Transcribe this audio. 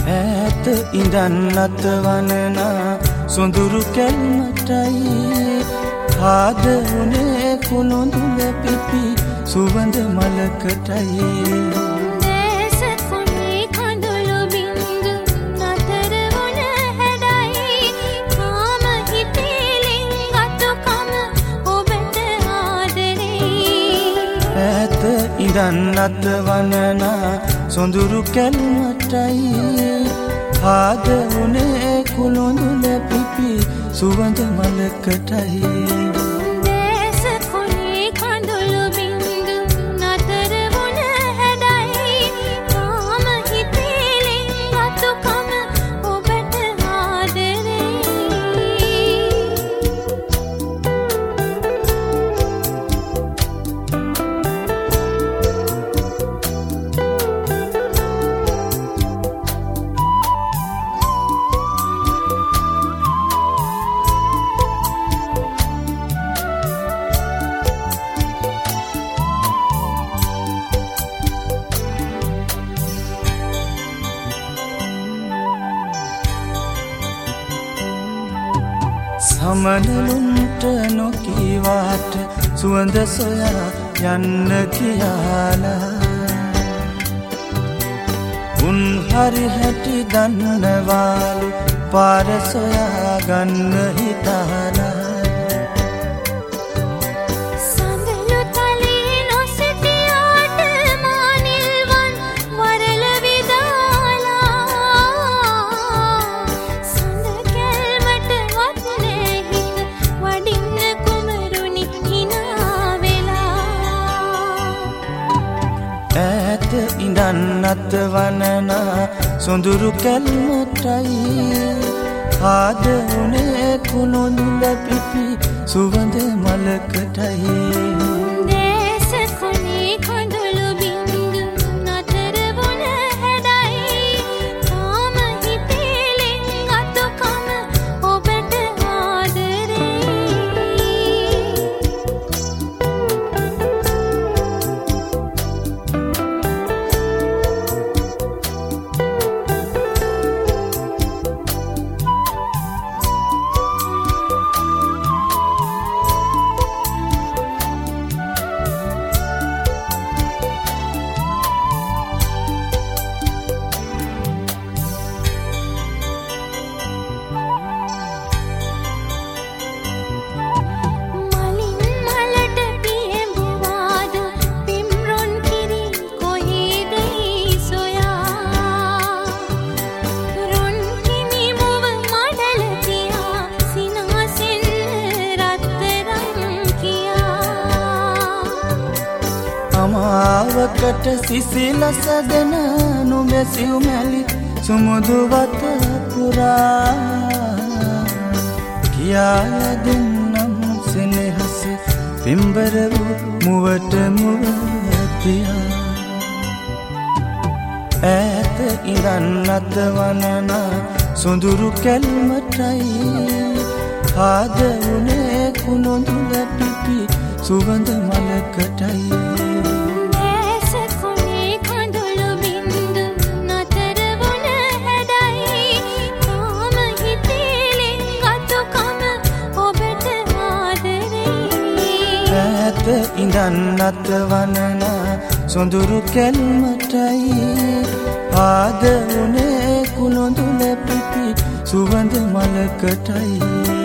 ඈත ඉඳන් නතවනනා සොඳුරු කැල්මටයි ආද උනේ කුළුඳුල පිපි සුවඳ මලකටයි ඉඳන් නතවනනා සොඳුරු කැල්මටයි ආද උනේ කුළුඳුල පිපි සුවඳ මලකටයි සමනලුන්ට නොකීවාට සුවඳ සොයා යන්න කියාලා උන් හරි හැටි දන්නවාලු පාර සොයා ගන්න හිතාලා ඉඳන් නතවනනා සොඳුරු කැල්මටයි ආද උනේ කුළුඳුල පිපි සුවඳ මලකටයි අමාවකට සිසිලස දෙන නුඹසිව් මැලි සුමුදු වත පුරා කියාලා දෙන්නම් සෙනෙහස පිම්බර වූ මුවට මුව තියා ඈත ඉඳන් නතවනනා සොඳුරු කැල්මටයි ආද උනේ කුළුඳුල පිපි සුවඳ මලකටයි ඉඳන් නතවනනා සොඳුරු කැල්මටයි ආද උනේ කුළුඳුල පිපි සුවඳ මලකටයි